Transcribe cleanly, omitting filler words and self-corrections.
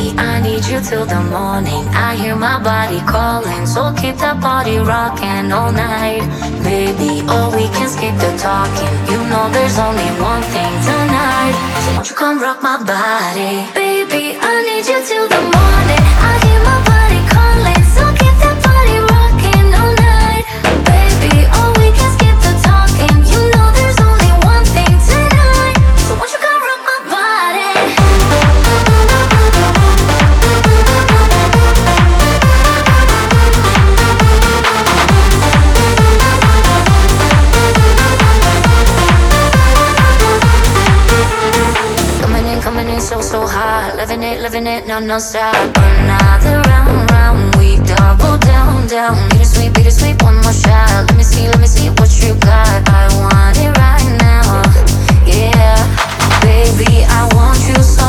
I need you till the morning. I hear my body calling, so keep that body rocking all night. Baby, oh, we can skip the talking. You know there's only one thing tonight, so won't you come rock my body? Baby, I need you till the morning. I hear my body calling, so keep that body rocking all night. Baby, oh, we can skip the talking. You know there's only one thing tonight, so won't you come rock my body? Coming in so hot, living it, no stop. Another round, we double down. Bittersweet, one more shot. Let me see what you got. I want it right now, yeah. Baby, I want you so